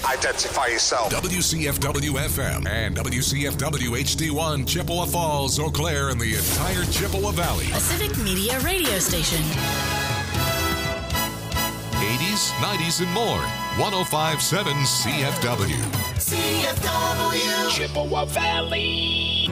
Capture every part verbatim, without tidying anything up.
Identify yourself. W C F W F M and W C F W H D one, Chippewa Falls, Eau Claire, and the entire Chippewa Valley. A civic media radio station. eighties, nineties, and more. one oh five point seven C F W. C F W. Chippewa Valley.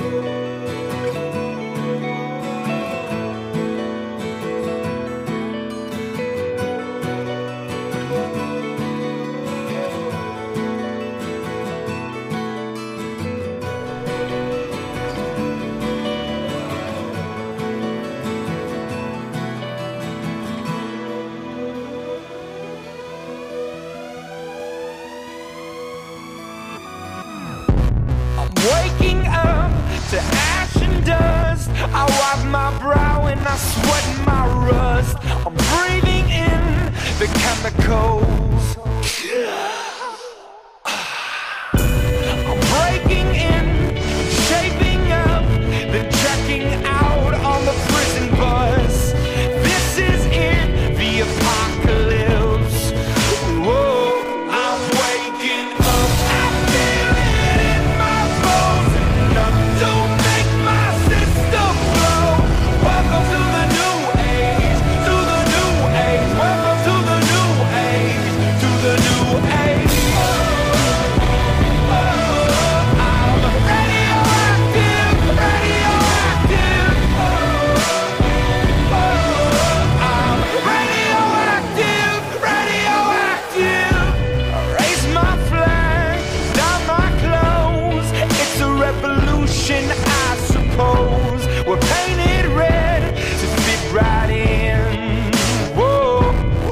Waking up to ash and dust, I wipe my brow and I sweat my rust. I'm breathing in the chemicals. I'm breaking in, shaping up, then checking out on the prison bus. This is it, the apocalypse. Whoa, I'm waking up, I feel it in my bones. Enough to make my system blow. Welcome to the new age, to the new age. Welcome to the new age, to the new age. Oh, I'm radioactive, radioactive. Oh, I'm radioactive, radioactive. Raise my flag, down my clothes. It's a revolution, I suppose. We're painted red to fit right in. Whoa.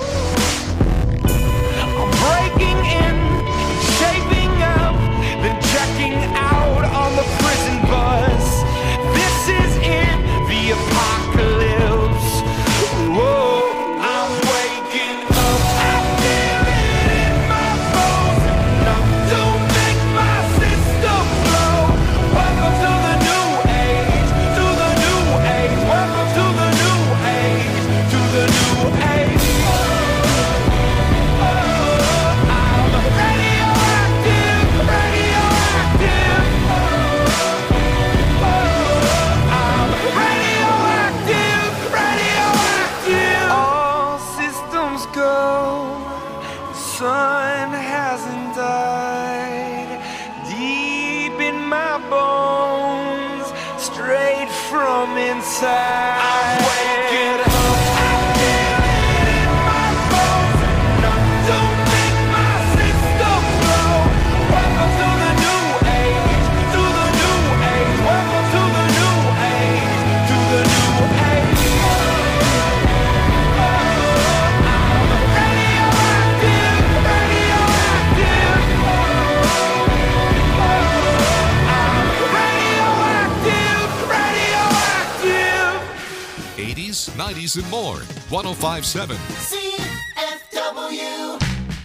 I'm breaking in, shaping up, then checking out on the prison bus. This is it, the apocalypse. Whoa, I'm waking up, I feel it in my bones. Enough to make my system blow. Welcome to the new age, to the new age. Welcome to the new age, to the new age. Oh, I'm radioactive, radioactive. Oh, I'm radioactive, radioactive. All systems go. The sun hasn't died. Deep in my bones, straight from inside. I'm waking up, I feel it in my bones. Enough to make my system blow. Welcome to the new age, to the new age. Welcome to the new age, to the new age. Oh, I'm radioactive, radioactive. Oh, I'm radioactive, radioactive. eighties, nineties, and more. one oh five point seven. C F W.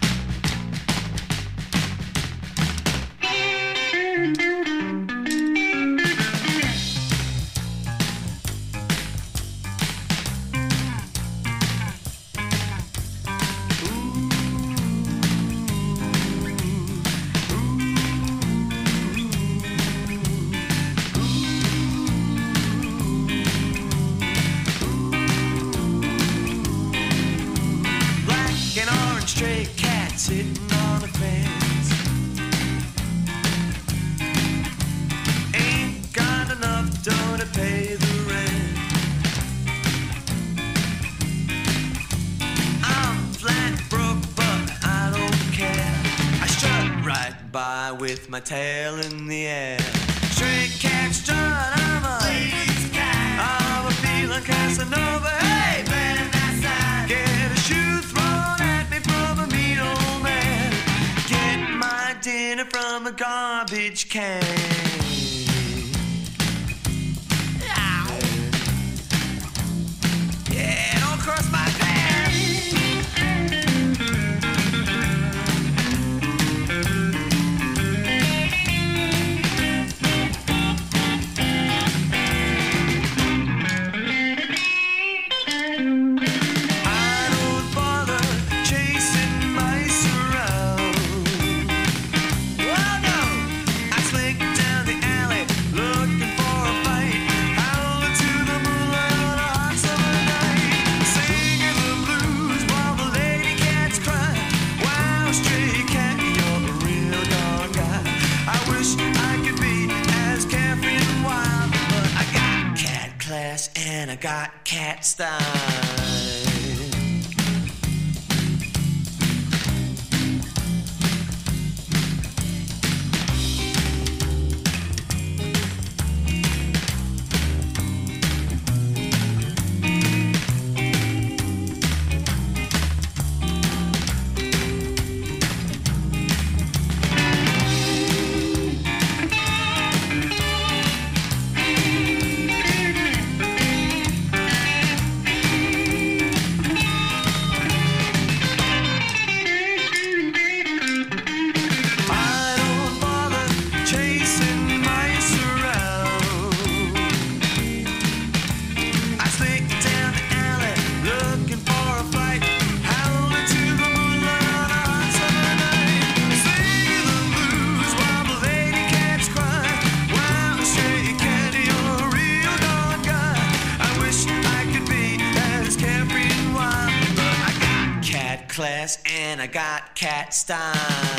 Black and orange stray cat sitting on the fence. Ain't got enough dough to pay the rent. I'm flat broke, but I don't care. I strut right by with my tail in the air. Stray cat strut, I'm a lady's cat. I'm a feeling Casanova. Hey, man, that's that. Get a shoe thrown at me from a mean old man. Get my dinner from a garbage can. Ow. Yeah, don't cross my path. I don't bother chasing mice around. got cat style. Class and I got cat style.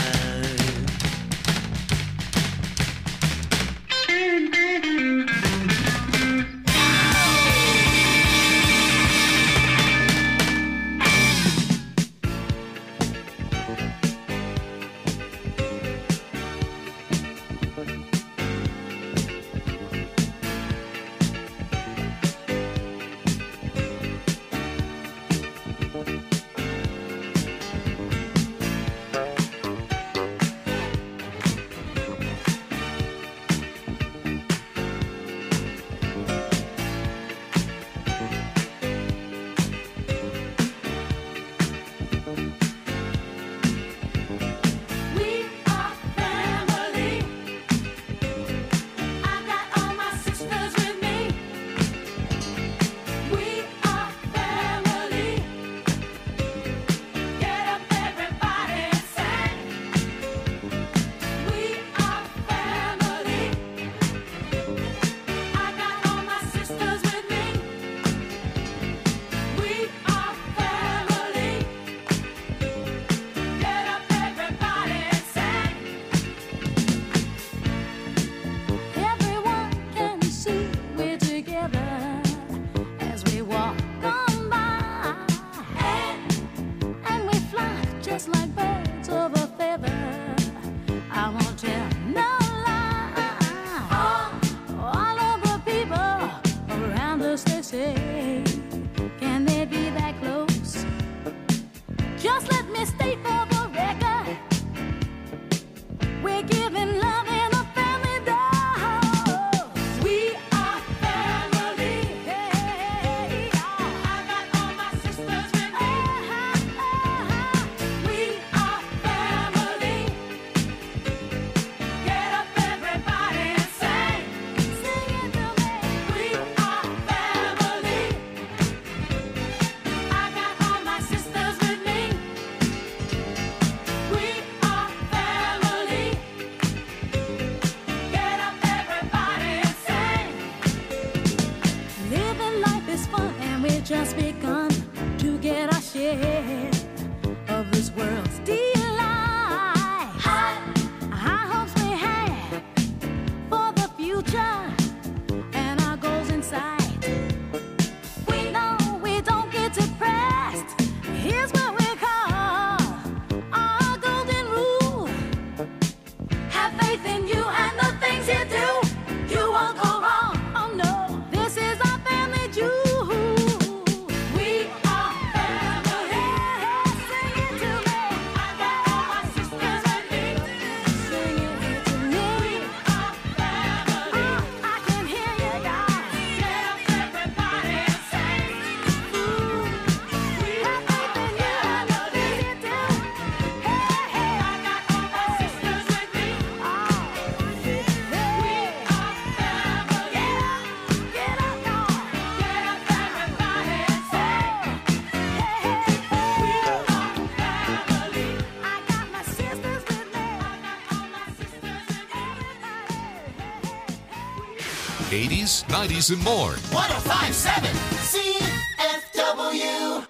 eighties, nineties, and more. one oh five point seven C F W.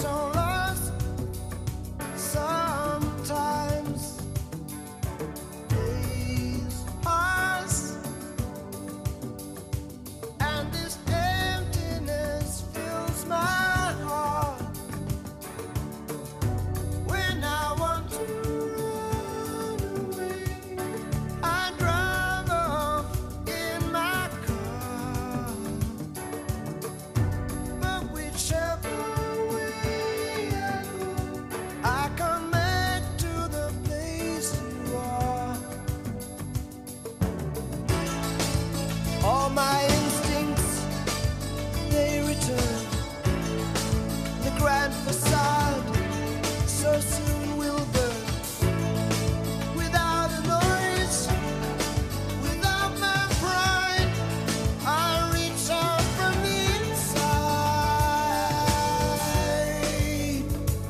so lost sometimes. Days pass and this emptiness fills my heart. When I want to run away, I drive off in my car. But whichever way I go, I come back to the place you are. All my instincts, they return. The grand facade so soon will burn. Without a noise, without my pride, I reach out from the inside.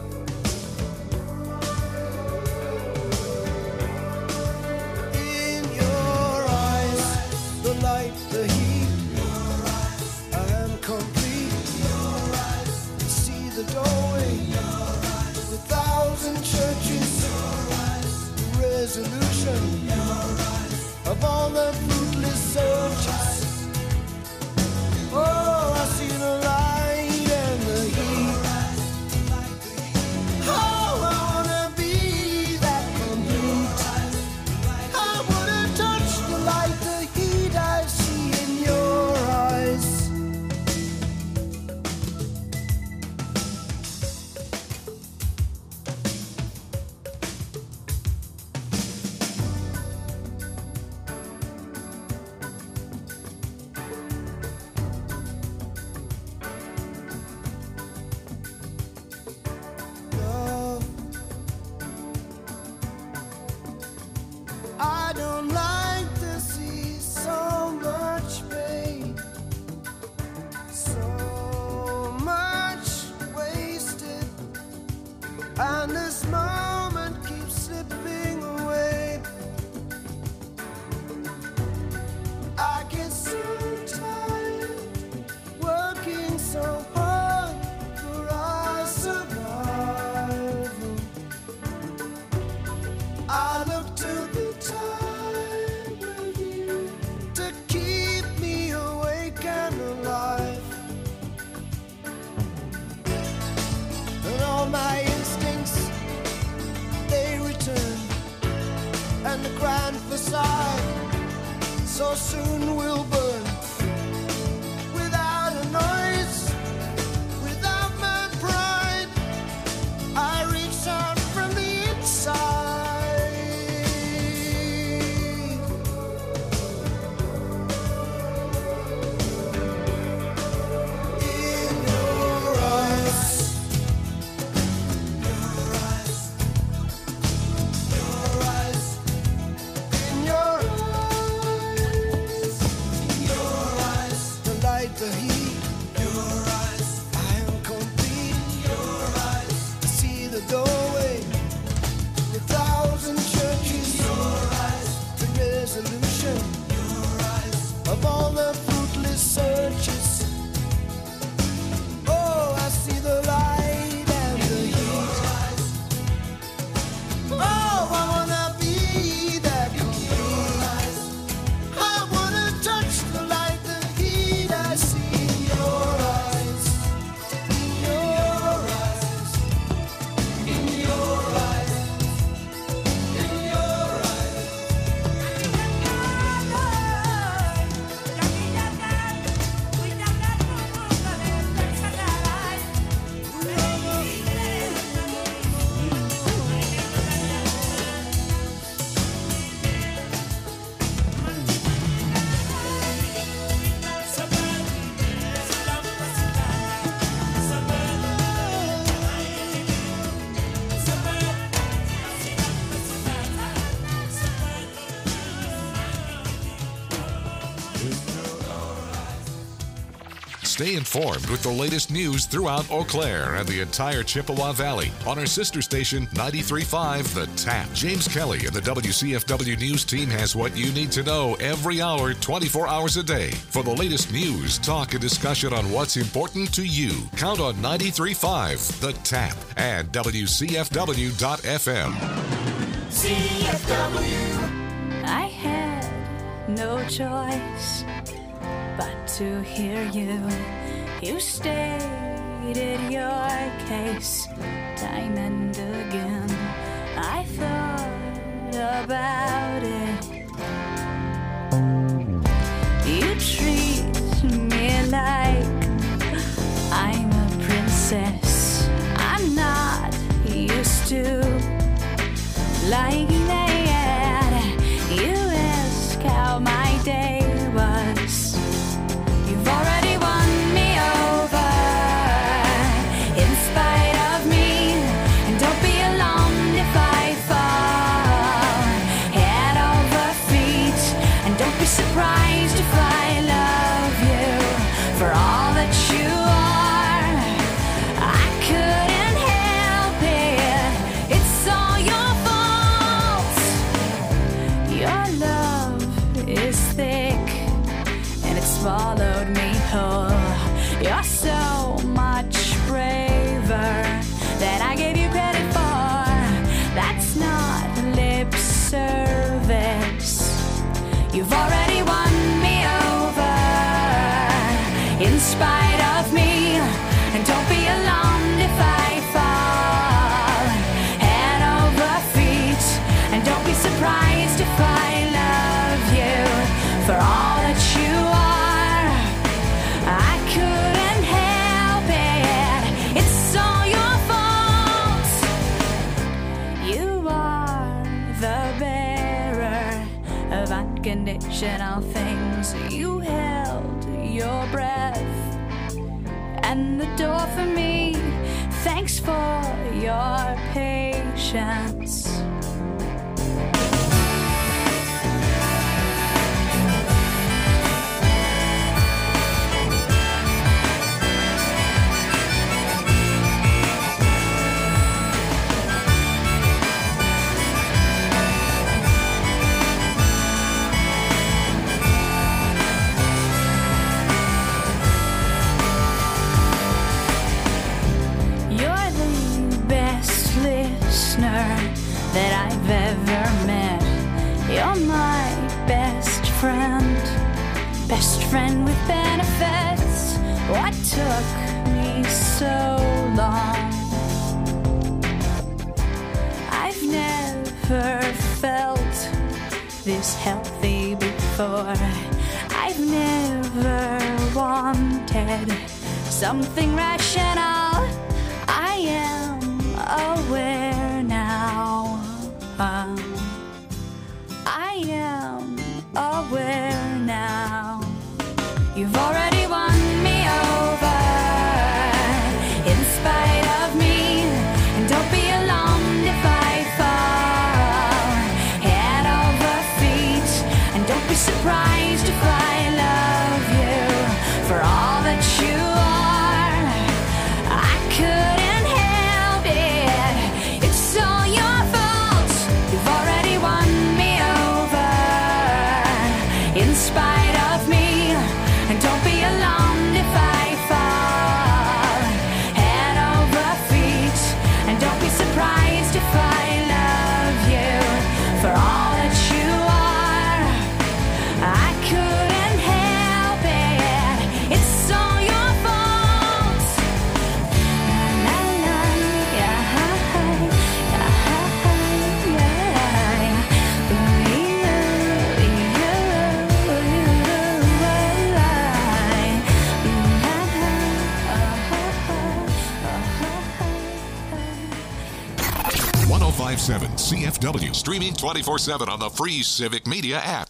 In your eyes, the light, the heat, I am complete. See the doorway, the thousand churches, the resolution of all the fruitless searches. Oh, I see the light and the heat. Oh, I wanna be that complete. I wanna touch the light, the heat I see in your eyes. Love, I don't like to see so much pain, so much wasted, and this moment keeps slipping away. I get so tired working so hard for our survival. I look to the time with you to keep me awake and alive. And all my instincts, they return. And the grand facade so soon will burn. Without a noise, without my pride, I reach out from the inside. In your eyes, your eyes, your eyes, in your eyes, your eyes, the light, the heat, your eyes, I am complete. Your eyes, see the doorway, the thousand churches, your eyes, the resolution, your eyes, of all the fruitless searches. Oh, I see the light and the heat. Oh, I wanna be that complete. I wanna touch the light, the heat I see in your eyes. In your eyes. In your eyes. In your eyes. Stay informed with the latest news throughout Eau Claire and the entire Chippewa Valley on our sister station, ninety-three point five The Tap. James Kelly and the W C F W News team has what you need to know every hour, twenty-four hours a day. For the latest news, talk, and discussion on what's important to you, count on ninety-three point five The Tap and W C F W dot F M. C F W. I had no choice but to hear you. You stated your case time and again. I thought about it. You treat me like I'm a princess. I'm not used to like that. You ask how my day was. You've already won me over in spite of me. And don't be alarmed if I fall head over feet. And don't be surprised if I love you for all that you are. I couldn't help it. It's all your fault. Your love is thick and it swallowed me whole. You're so much braver than I gave you credit for. That's not lip service. You've already won me over in spite of me. And don't be alarmed if I fall head over feet. And don't be surprised if I love you for all that you are. I couldn't help it. It's all your fault. You are the bearer of unconditional things. You held your breath and the door for me. Thanks for your patience. You're the best listener that I've ever met. You're my best friend, best friend with benefits. What took me so long? I've never felt this healthy before. I've never wanted something rational. I am aware now. Um, I am aware now. You've already won me over in spite of me. And don't be alarmed if I fall head over feet. And don't be surprised if I love you for all that you are. I couldn't help it. It's all your fault. You've already won me over in spite of me. And don't be alarmed if I fall head over feet. And don't be surprised if I love you for all that you are. I couldn't help it. It's all your fault. La, la, yeah, yeah, yeah. Ooh, one oh five point seven C F W, streaming twenty-four seven on the free Civic Media app.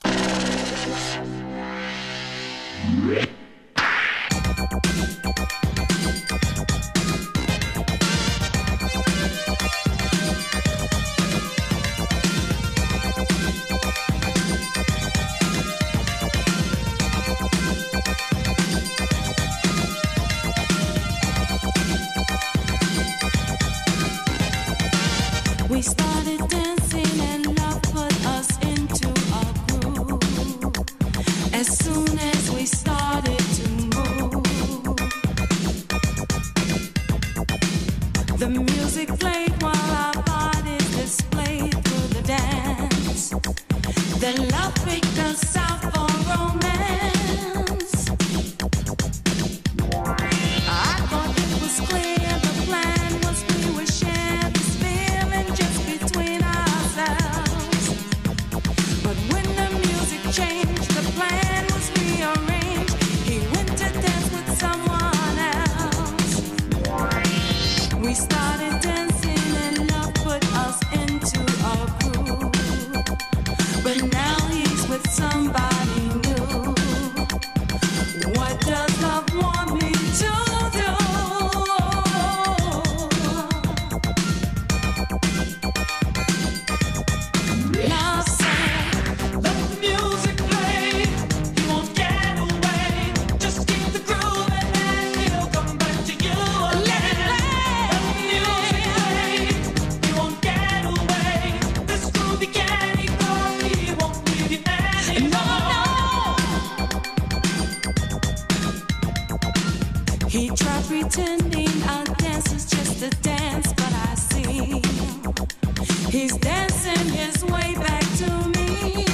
We started dancing and love put us into a groove. As soon as we started to move, the music played while our bodies displayed through the dance. Then love picked us out for romance. I thought it was clear the plan was we would share this feeling just between ourselves. But when the music changed, the plan was rearranged. He went to dance with someone else. We started dancing and love put us into a groove. But now he's with somebody new. What does love want me to do? Love said, let the music play. He won't get away. Just keep the groove and he'll come back to you again. Let the music play. He won't get away. This groove he can't ignore. He won't leave you anymore. He tried pretending our dance is just a dance, but I see he's dancing his way back to me.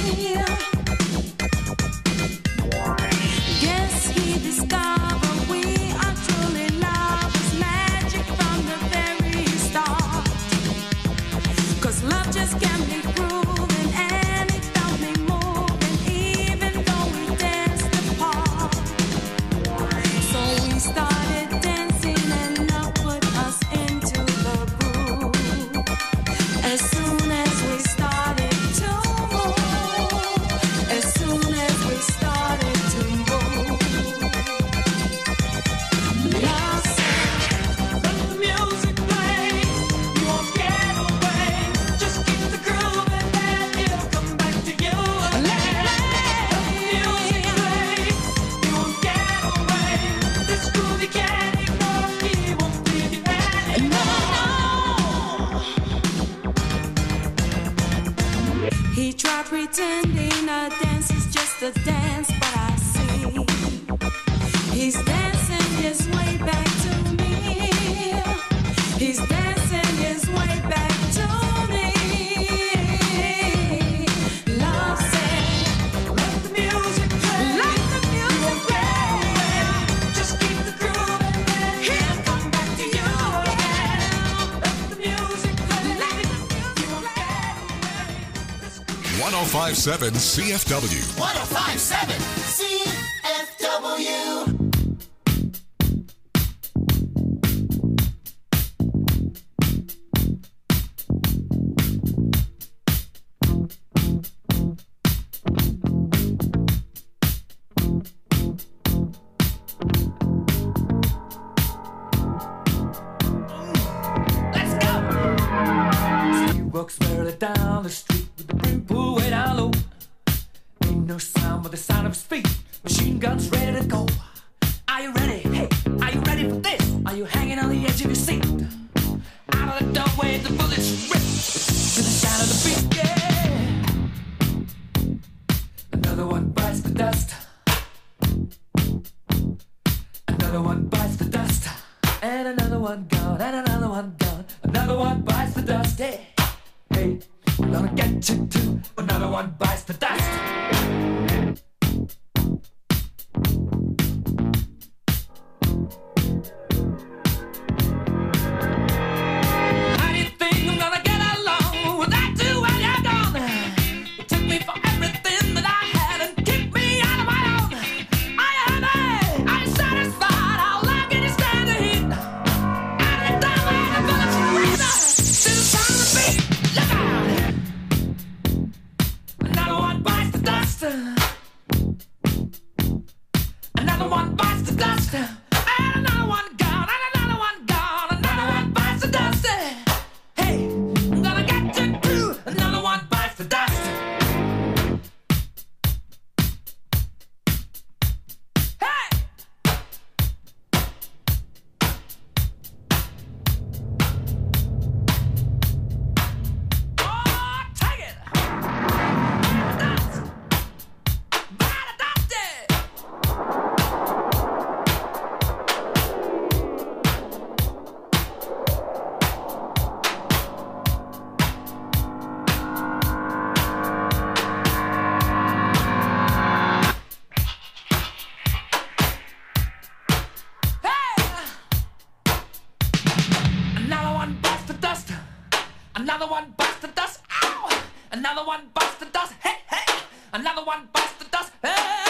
Guess he discovered we are truly love was magic from the very start. 'Cause love just can't be proven, and it felt me moving even though we danced apart. So we started dancing and love put us into the groove. As soon as we started to move, as soon as we started to move, love said, let the music play. You won't get away. Just keep the groove and then it'll come back to you again. Let the music play. You won't get away. This groove you can't ignore. He won't leave you anymore. He tried pretending a dance is just a dance, but I see he's dancing his way back to me. He's dancing his way back to me. Love said, let the music play. Let the music play. Just keep the groove and then he'll come back to you again. Let the music play. Let the music play. one oh five point seven C F W. one oh five point seven C F W. Let's go! He walks merrily down the street with the brim pulled way down low. Ain't no sound but the sound of his feet. Machine guns ready to go. Are you ready? Hey, are you ready for this? Are you hanging on the edge of your seat? Out of the doorway, the bullets rip to the sound of the beat. Yeah. Another one bites the dust. Another one bites the dust. And another one gone. And another one gone. Another one bites the dust. Hey, hey, I'm gonna get you too. Another one bites the dust. How do you think I'm gonna get along without you when you're gone? You took me for everything that I had and kicked me out of my own. Are you happy? Are you satisfied? How long can you stand the heat? Out of the door where the bullets rip to the sound of the beat. Look out! Another one bites the dust. Another one bites the dust. Ow! Another one bites the dust. Hey, hey! Another one bites the dust. Hey!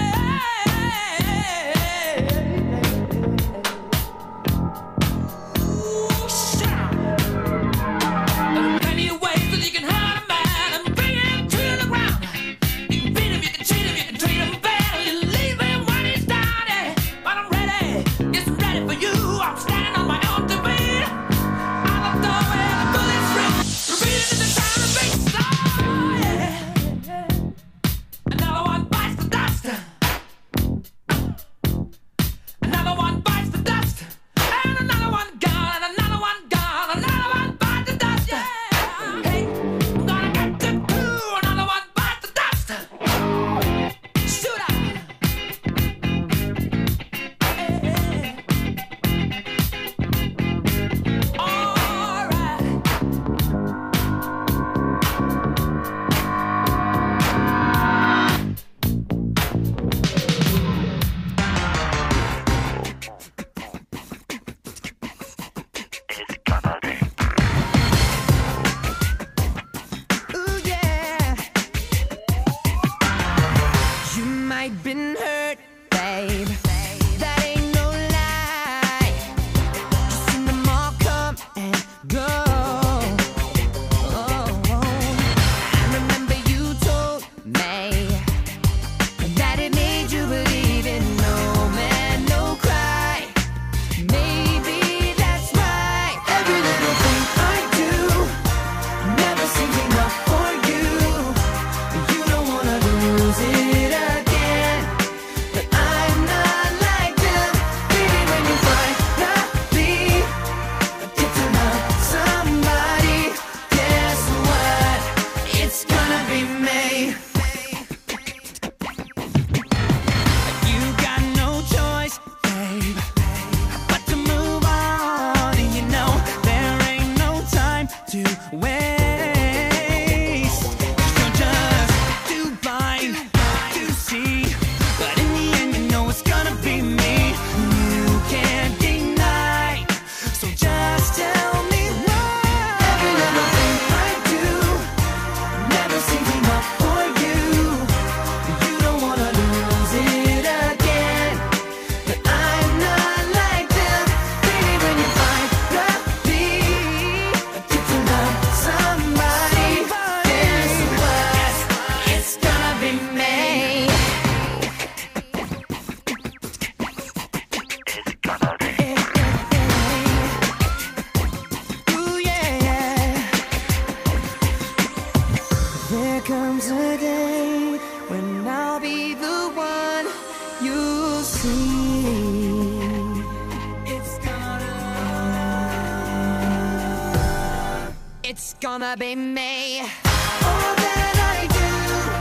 It's gonna be me. All that I do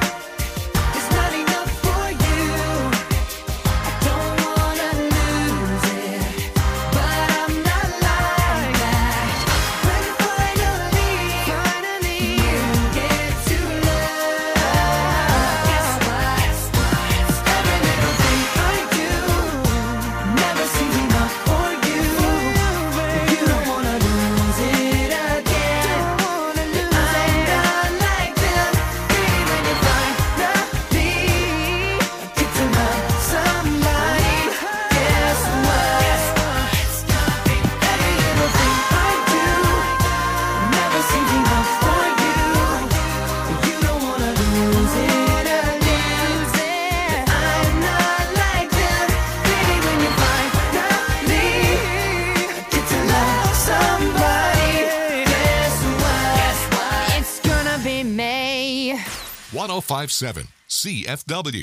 is not enough for you. I don't wanna lose it, but I'm not like that. When finally, finally you get to love, guess what? Every little thing I do never seems enough for you. You don't wanna lose it again. one oh five point seven C F W.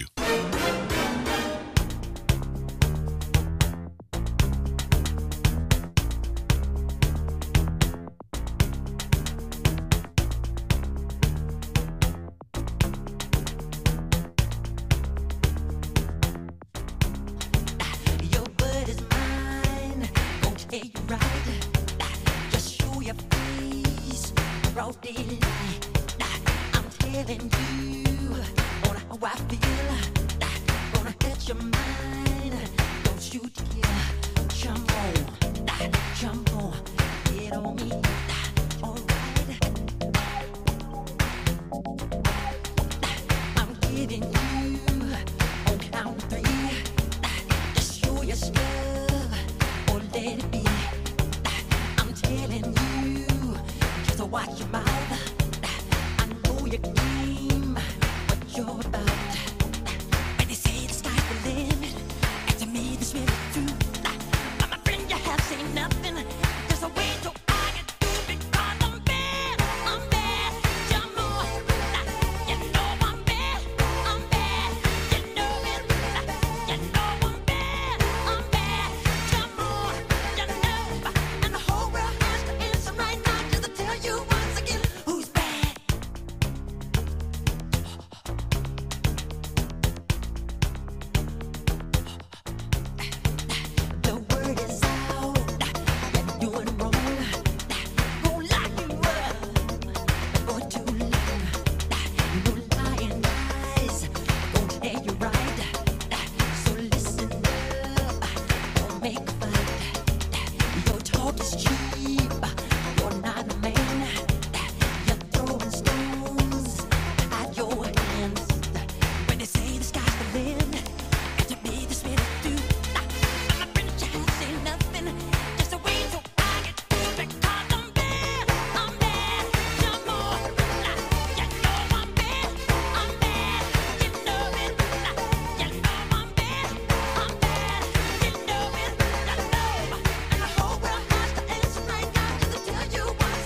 Your word is mine, won't take you right. Just show your face, broad daylight. I'm telling you on how I feel. Gonna catch your mind, don't shoot to kill. Jump on, jump on, get on me. Alright. let it be. I'm telling you, just watch your mouth. I know your game, what you're about. When they say the sky's the limit, and to me this really true. But my friend, you have seen nothing. There's a way to I can do because I'm bad. I'm bad. You know, you know I'm bad. I'm bad. You know it. You know I'm bad. I'm bad. You know, you know, and the whole world has to answer right now just to tell you once again who's bad. The word is out. You're doing wrong. Gonna lock you up for too long. No lying eyes gonna tell you right. So listen up. Don't make a fight. Your talk is cheap. You're not a man. You're throwing stones at your hands. When they say the sky's the limit, got to be this way to do. I'm a friend, you have seen nothing. Just a way to I get through because I'm bad. I'm bad. You know, you know I'm bad. I'm bad. You know it. You know I'm bad. I'm bad. You know it. You know. And the whole world has to answer right now just to tell you once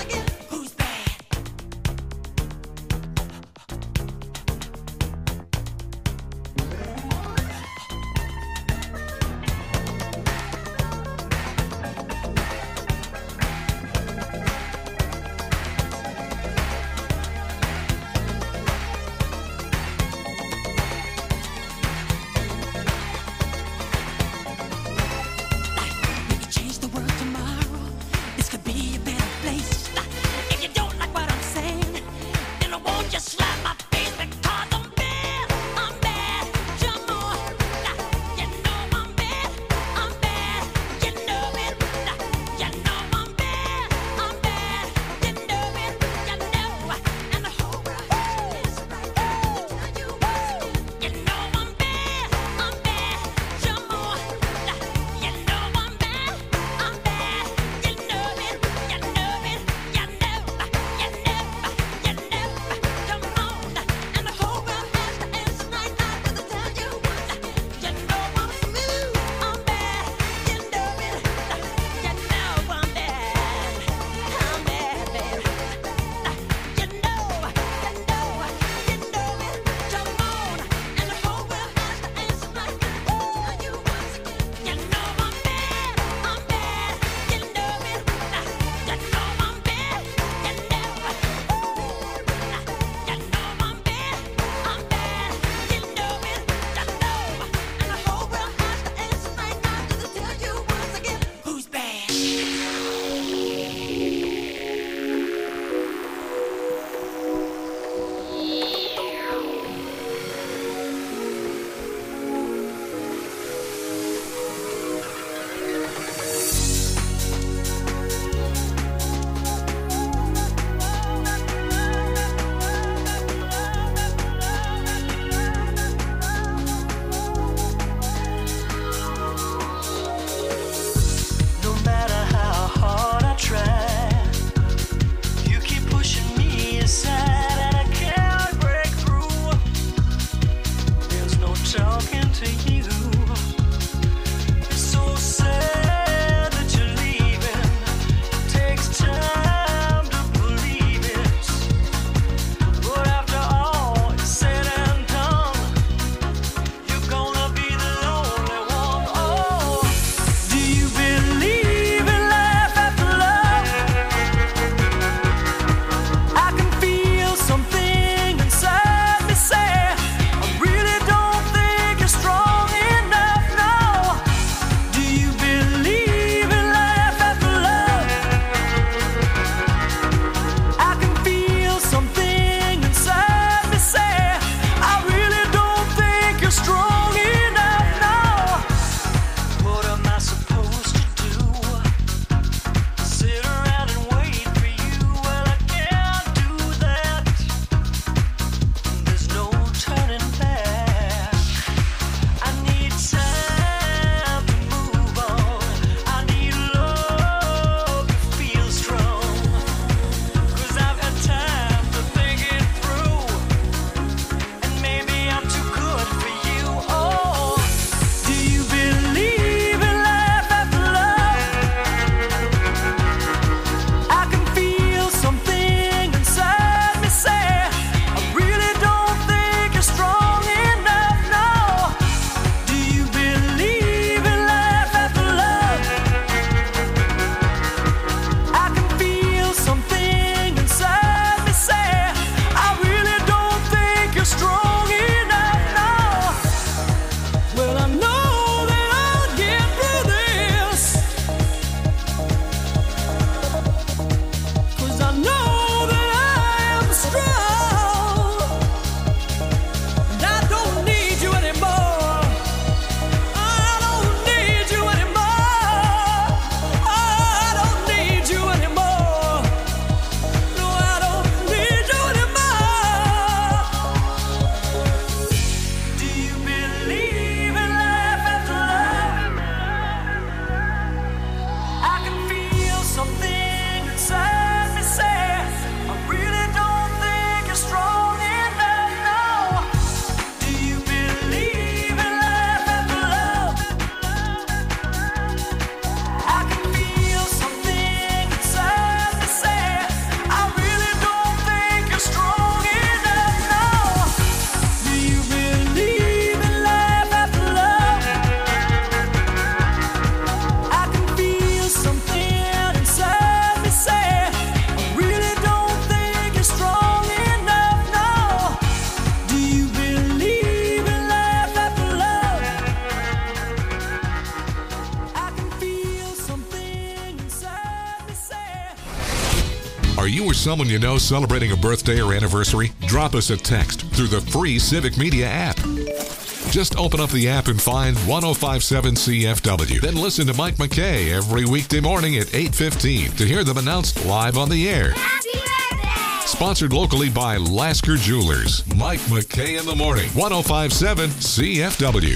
Are you or someone you know celebrating a birthday or anniversary? Drop us a text through the free Civic Media app. Just open up the app and find one oh five point seven C F W. Then listen to Mike McKay every weekday morning at eight fifteen to hear them announced live on the air. Happy birthday! Sponsored locally by Lasker Jewelers. Mike McKay in the morning. one oh five point seven C F W.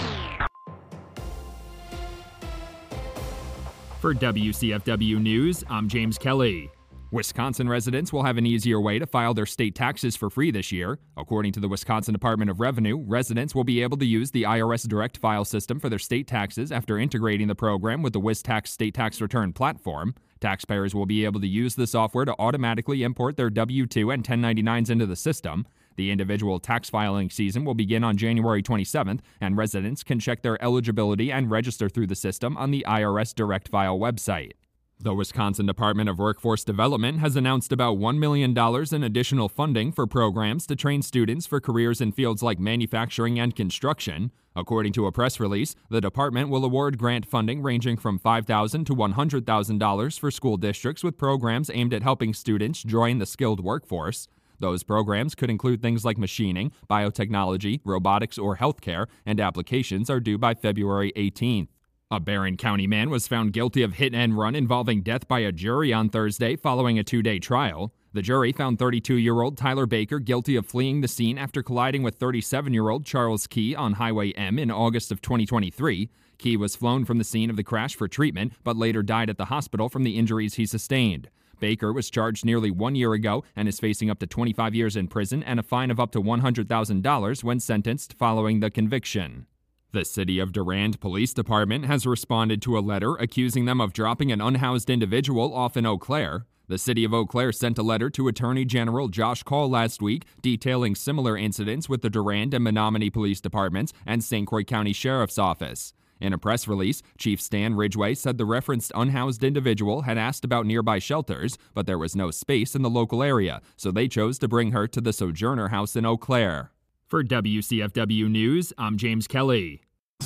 For W C F W News, I'm James Kelly. Wisconsin residents will have an easier way to file their state taxes for free this year. According to the Wisconsin Department of Revenue, residents will be able to use the I R S Direct File system for their state taxes after integrating the program with the WisTax state tax return platform. Taxpayers will be able to use the software to automatically import their W two and ten ninety-nines into the system. The individual tax filing season will begin on January twenty-seventh, and residents can check their eligibility and register through the system on the I R S Direct File website. The Wisconsin Department of Workforce Development has announced about one million dollars in additional funding for programs to train students for careers in fields like manufacturing and construction. According to a press release, the department will award grant funding ranging from five thousand dollars to one hundred thousand dollars for school districts with programs aimed at helping students join the skilled workforce. Those programs could include things like machining, biotechnology, robotics, or healthcare, and applications are due by February eighteenth. A Barron County man was found guilty of hit and run involving death by a jury on Thursday following a two-day trial. The jury found thirty-two-year-old Tyler Baker guilty of fleeing the scene after colliding with thirty-seven-year-old Charles Key on Highway M in August of twenty twenty-three. Key was flown from the scene of the crash for treatment, but later died at the hospital from the injuries he sustained. Baker was charged nearly one year ago and is facing up to twenty-five years in prison and a fine of up to one hundred thousand dollars when sentenced following the conviction. The City of Durand Police Department has responded to a letter accusing them of dropping an unhoused individual off in Eau Claire. The City of Eau Claire sent a letter to Attorney General Josh Call last week detailing similar incidents with the Durand and Menominee Police Departments and Saint Croix County Sheriff's Office. In a press release, Chief Stan Ridgway said the referenced unhoused individual had asked about nearby shelters, but there was no space in the local area, so they chose to bring her to the Sojourner House in Eau Claire. For W C F W News, I'm James Kelly.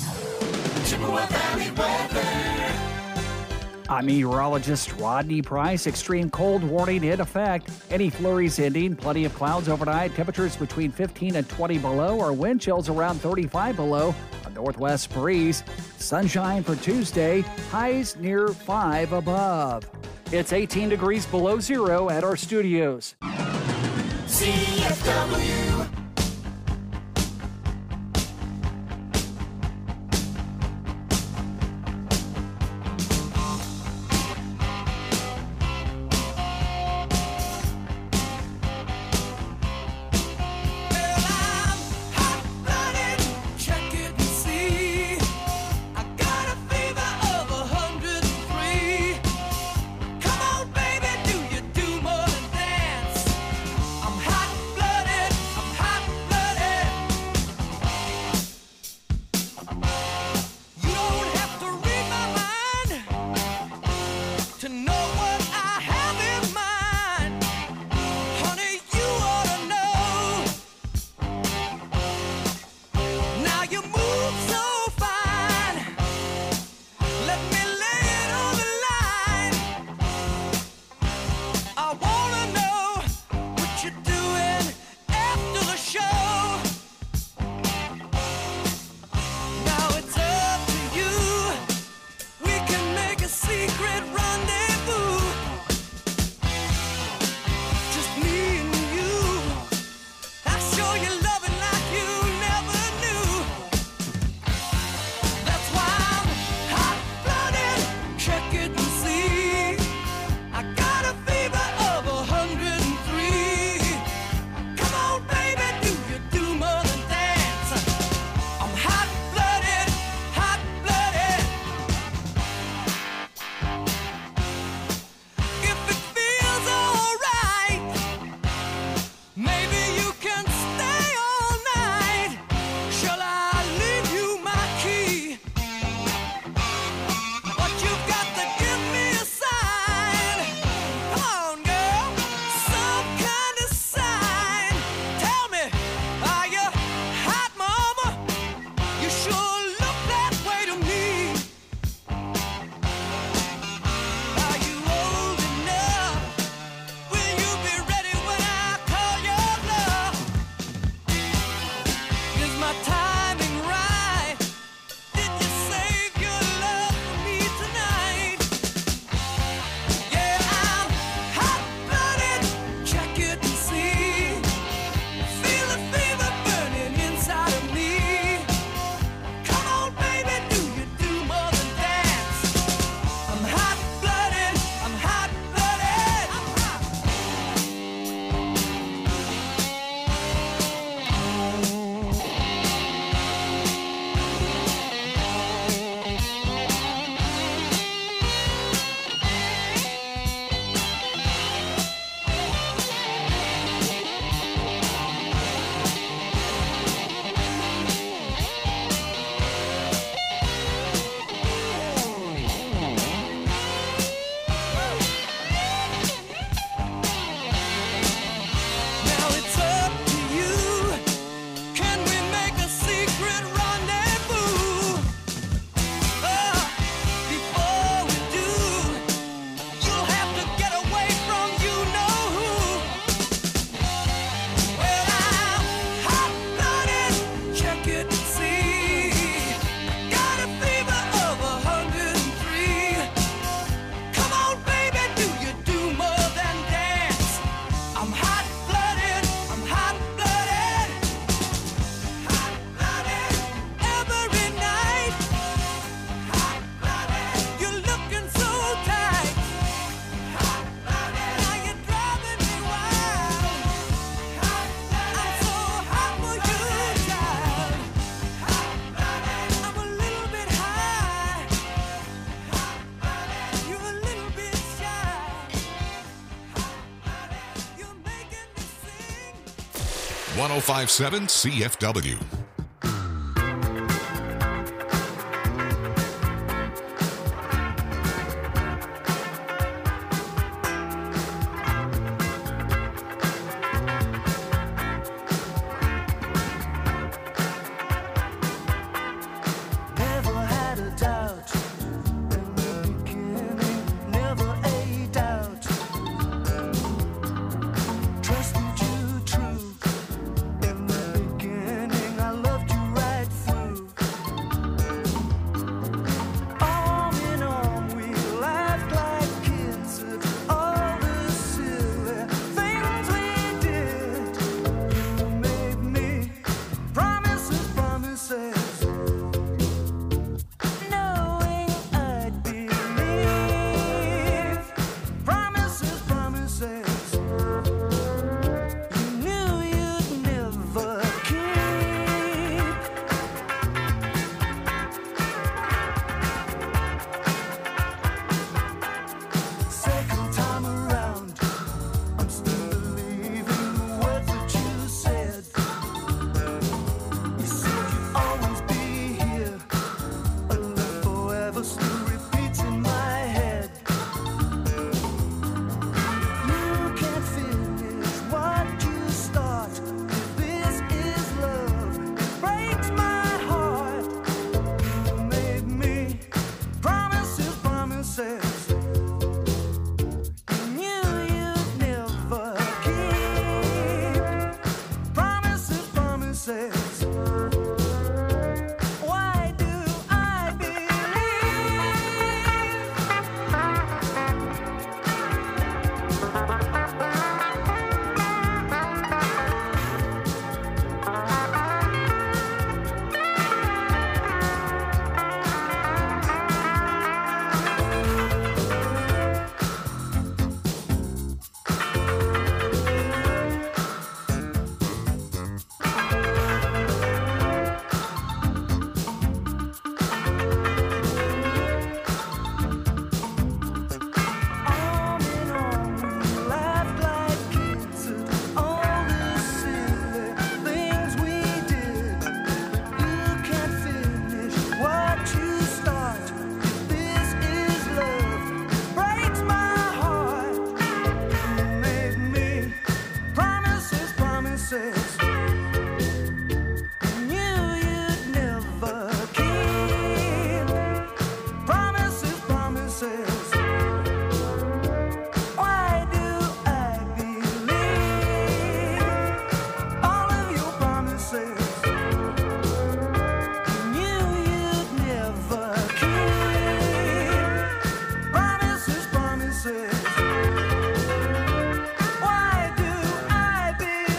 Chippewa Valley weather. I'm meteorologist Rodney Price. Extreme cold warning in effect. Any flurries ending. Plenty of clouds overnight. Temperatures between fifteen and twenty below, or wind chills around thirty-five below. A northwest breeze. Sunshine for Tuesday. Highs near five above. It's eighteen degrees below zero at our studios. C F W. one oh five point seven C F W. Never had a doubt in the beginning, never a doubt. Trusted you true in the beginning, I loved you right through. Arm in arm, we laughed like kids at all the silly things we did. You made me promises, promises. Knowing I'd believe promises, promises. You knew you'd never keep. Second time around, I'm still believing the words that you said. You said you'd always be here. A love forever still repeats in my head. You can't finish what you start. If this is love, it breaks my heart. You made me promises, promises. You knew you'd never keep. Promises, promises. Why do I Arm in arm, we laughed like kids at all the silly things we did. You can't finish what you start. If this is love, it breaks my heart. You made me promises, promises. You knew you'd never keep. Promises, promises. Why do I believe all of your promises? You knew you'd never keep. Promises, promises. Why do I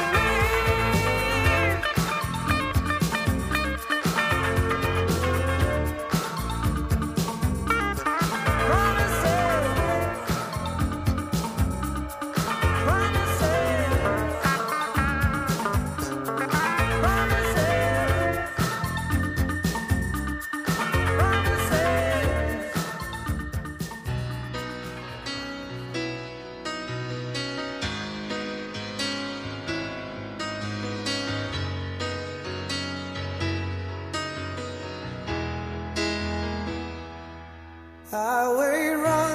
Highway run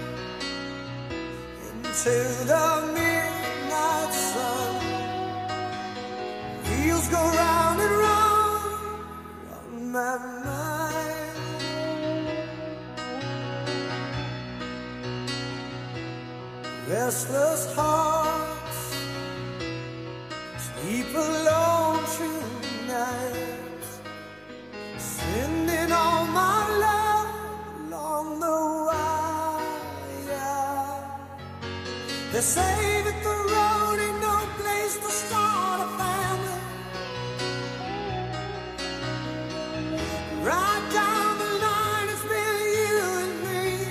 into the midnight sun. Wheels go round and round on my mind. Restless hearts sleep alone through nights, sending all my love along the wire. They say that the road ain't no place to start a family. Right down the line, it's been you and me.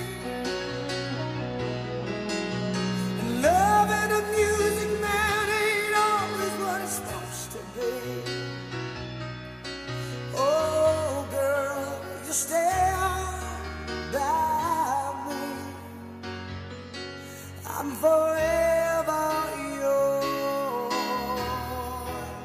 And love and a music man ain't always what it's supposed to be. Oh, girl, you stand by me. I'm forever yours.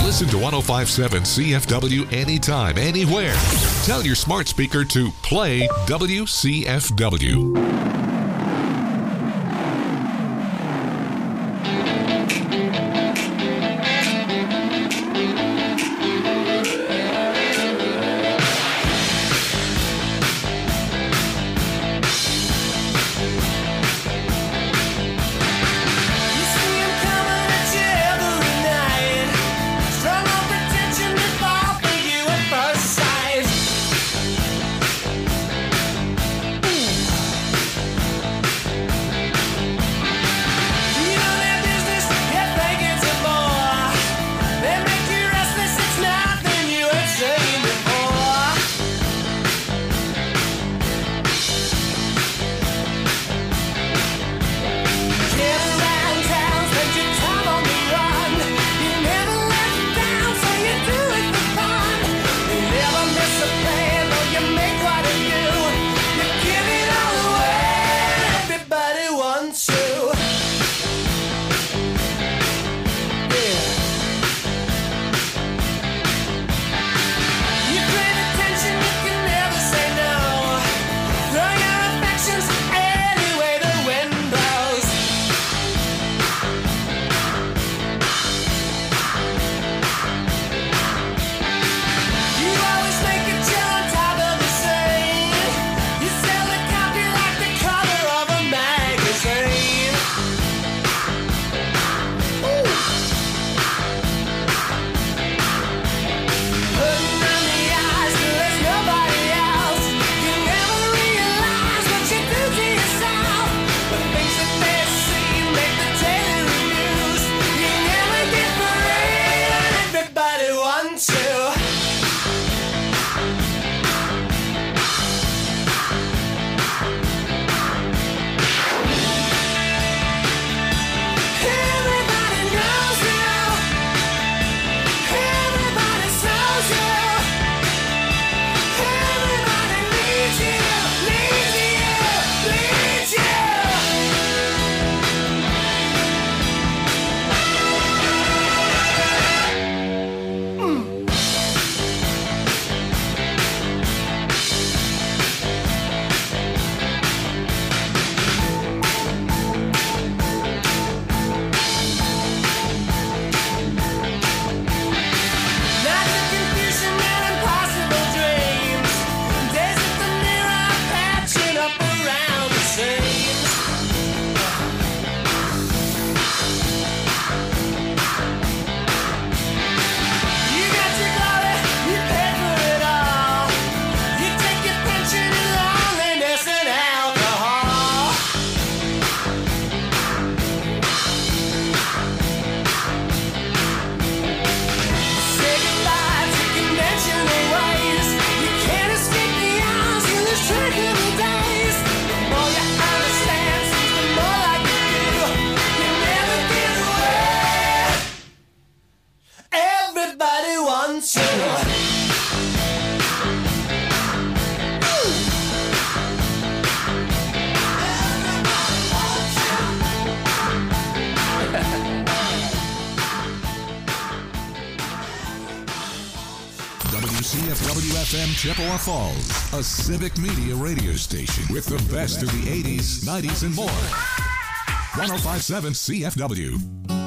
Listen to one oh five point seven C F W anytime, anywhere. Tell your smart speaker to play W C F W. C F W F M Chippewa Falls, a civic media radio station with the best of the eighties, nineties, and more. one oh five point seven C F W.